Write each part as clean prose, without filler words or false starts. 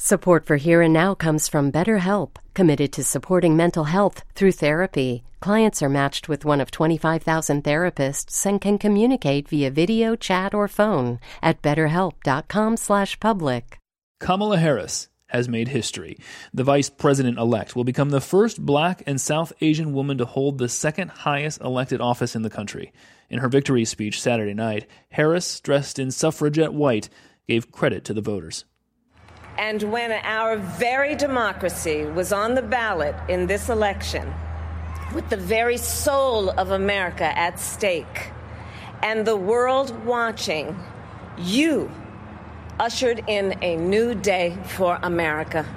Support for Here and Now comes from BetterHelp, committed to supporting mental health through therapy. Clients are matched with one of 25,000 therapists and can communicate via video, chat, or phone at betterhelp.com/public. Kamala Harris has made history. The vice president-elect will become the first Black and South Asian woman to hold the second highest elected office in the country. In her victory speech Saturday night, Harris, dressed in suffragette white, gave credit to the voters. And when our very democracy was on the ballot in this election, with the very soul of America at stake, and the world watching, you ushered in a new day for America.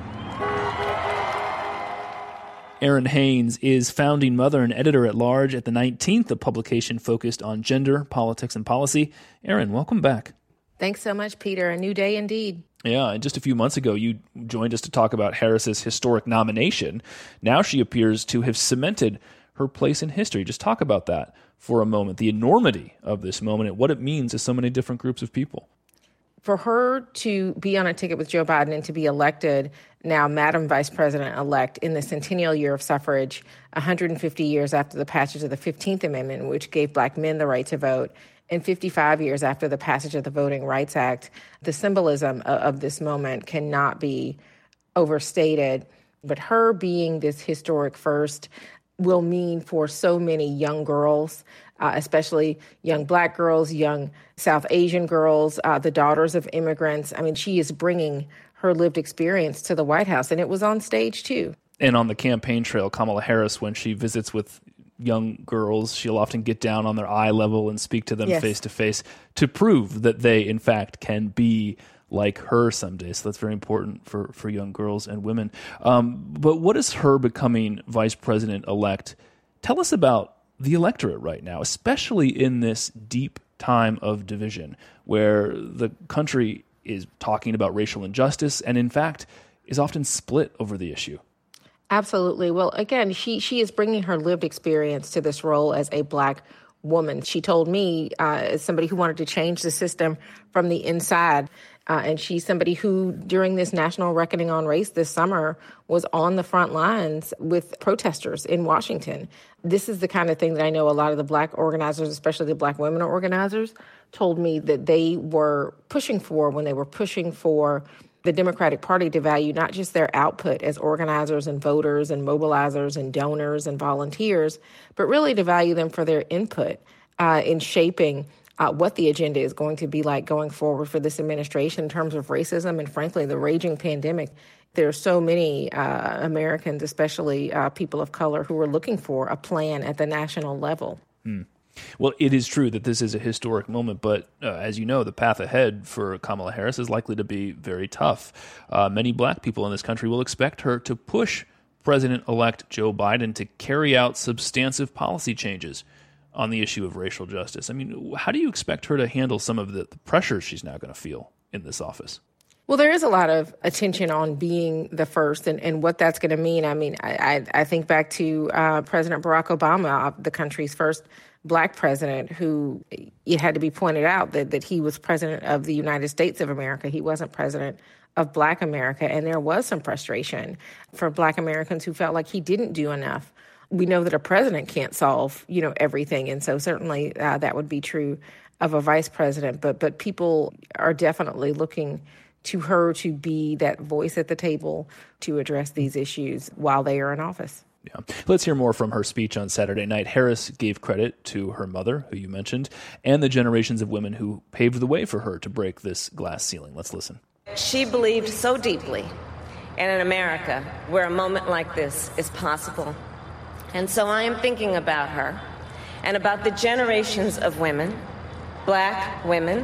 Erin Haynes is founding mother and editor-at-large at the 19th, a publication focused on gender, politics, and policy. Erin, welcome back. Thanks so much, Peter. A new day indeed. Yeah, and just a few months ago, you joined us to talk about Harris's historic nomination. Now she appears to have cemented her place in history. Just talk about that for a moment, the enormity of this moment and what it means to so many different groups of people. For her to be on a ticket with Joe Biden and to be elected now Madam Vice President-elect in the centennial year of suffrage, 150 years after the passage of the 15th Amendment, which gave Black men the right to vote, and 55 years after the passage of the Voting Rights Act, the symbolism of this moment cannot be overstated. But her being this historic first will mean for so many young girls, especially young Black girls, young South Asian girls, the daughters of immigrants. I mean, she is bringing her lived experience to the White House, and it was on stage too. And on the campaign trail, Kamala Harris, when she visits with young girls, she'll often get down on their eye level and speak to them face to face to prove that they, in fact, can be like her someday. So that's very important for young girls and women. But what is her becoming vice president-elect? Tell us about the electorate right now, especially in this deep time of division where the country is talking about racial injustice and, in fact, is often split over the issue. Absolutely. Well, again, she is bringing her lived experience to this role as a Black woman. She told me, as somebody who wanted to change the system from the inside, and she's somebody who, during this national reckoning on race this summer, was on the front lines with protesters in Washington. This is the kind of thing that I know a lot of the Black organizers, especially the Black women organizers, told me that they were pushing for when they were pushing for the Democratic Party to value not just their output as organizers and voters and mobilizers and donors and volunteers, but really to value them for their input in shaping what the agenda is going to be like going forward for this administration in terms of racism and, frankly, the raging pandemic. There are so many Americans, especially people of color, who are looking for a plan at the national level. Well, it is true that this is a historic moment, but as you know, the path ahead for Kamala Harris is likely to be very tough. Many Black people in this country will expect her to push President-elect Joe Biden to carry out substantive policy changes on the issue of racial justice. I mean, how do you expect her to handle some of the pressures she's now going to feel in this office? Well, there is a lot of attention on being the first and what that's going to mean. I mean, I think back to President Barack Obama, the country's first Black president, who it had to be pointed out that he was president of the United States of America. He wasn't president of Black America. And there was some frustration for Black Americans who felt like he didn't do enough. We know that a president can't solve, everything. And so certainly that would be true of a vice president. But people are definitely looking to her to be that voice at the table to address these issues while they are in office. Yeah. Let's hear more from her speech on Saturday night. Harris gave credit to her mother, who you mentioned, and the generations of women who paved the way for her to break this glass ceiling. Let's listen. She believed so deeply in an America where a moment like this is possible. And so I am thinking about her and about the generations of women, Black women,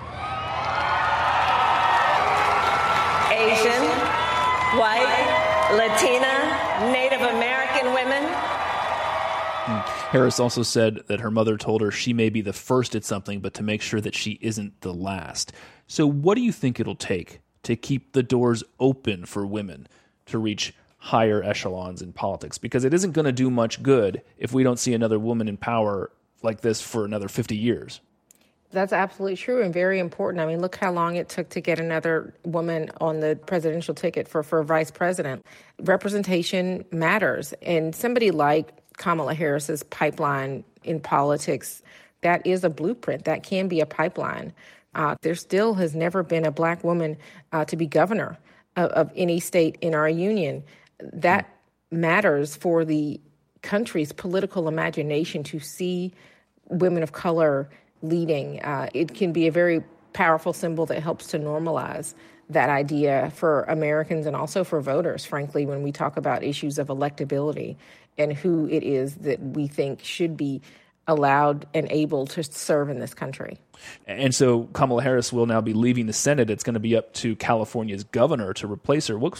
Asian, white, Latina, Native American women. Harris also said that her mother told her she may be the first at something, but to make sure that she isn't the last. So what do you think it'll take to keep the doors open for women to reach higher echelons in politics? Because it isn't going to do much good if we don't see another woman in power like this for another 50 years. That's absolutely true and very important. I mean, look how long it took to get another woman on the presidential ticket for vice president. Representation matters. And somebody like Kamala Harris's pipeline in politics, that is a blueprint. That can be a pipeline. There still has never been a black woman to be governor of any state in our union. That matters for the country's political imagination to see women of color leading. It can be a very powerful symbol that helps to normalize that idea for Americans and also for voters, frankly, when we talk about issues of electability and who it is that we think should be allowed and able to serve in this country. And so Kamala Harris will now be leaving the Senate. It's going to be up to California's governor to replace her.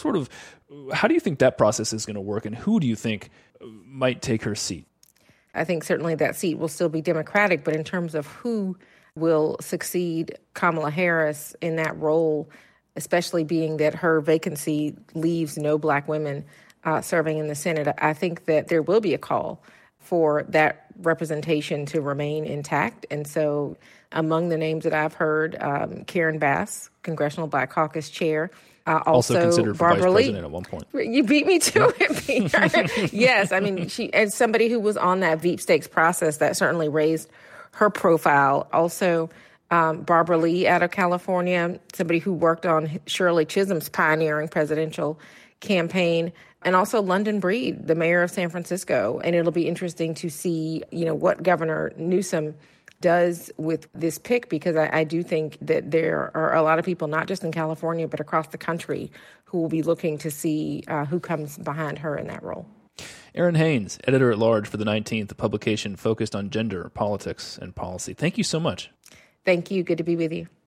How do you think that process is going to work, and who do you think might take her seat? I think certainly that seat will still be Democratic, but in terms of who will succeed Kamala Harris in that role, especially being that her vacancy leaves no black women serving in the Senate, I think that there will be a call for that representation to remain intact. And so among the names that I've heard, Karen Bass, Congressional Black Caucus Chair, also considered for Barbara vice Lee. president at one point. You beat me to it, Peter. Yes, I mean, she, as somebody who was on that Veep Stakes process, that certainly raised her profile. Also, Barbara Lee out of California, somebody who worked on Shirley Chisholm's pioneering presidential campaign, and also London Breed, the mayor of San Francisco. And it'll be interesting to see, what Governor Newsom does with this pick, because I do think that there are a lot of people, not just in California, but across the country, who will be looking to see who comes behind her in that role. Erin Haynes, editor-at-large for The 19th, a publication focused on gender, politics, and policy. Thank you so much. Thank you. Good to be with you.